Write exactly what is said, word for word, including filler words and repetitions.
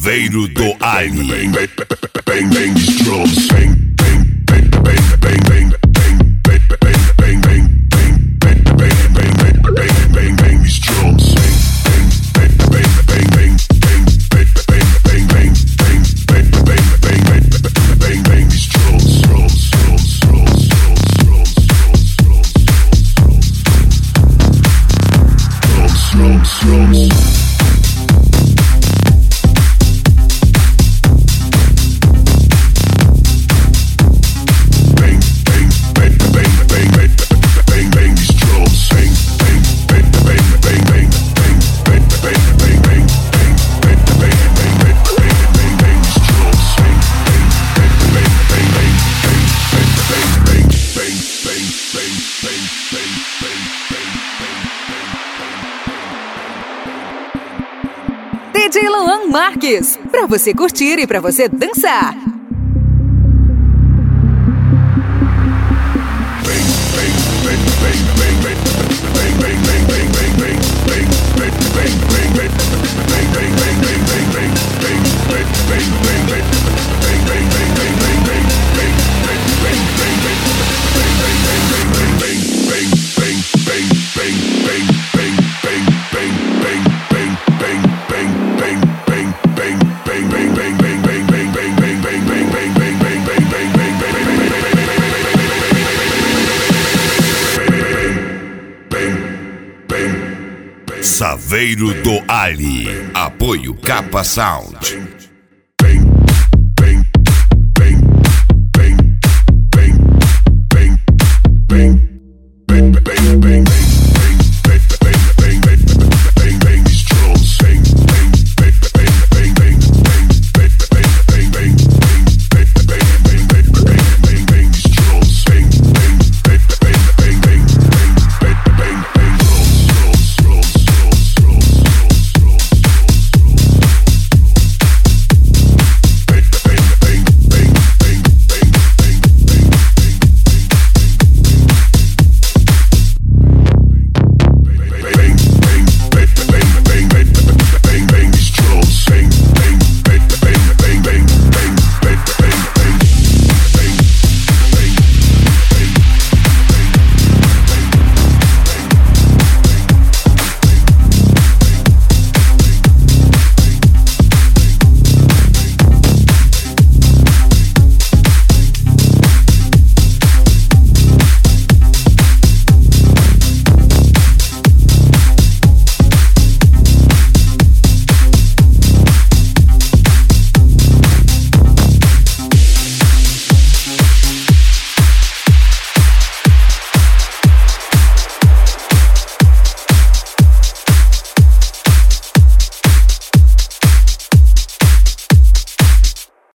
Saveiro do Ali. Bang, bang, bang, bang, these drums. Bang, bang, bang, bang, bang, bang, bang, bang, bang, bang, bang, bang, bang, bang, bang, bang, bang, these drums. Bang, bang, bang, bang, bang, bang, bang, bang, bang, bang, bang, bang, bang, bang, bang, bang, these drums. Drums, drums, drums, drums, drums, drums, drums, drums, drums. D J Luan Marques, pra você curtir e pra você dançar. Saveiro do Ali. Apoio Capa Sound.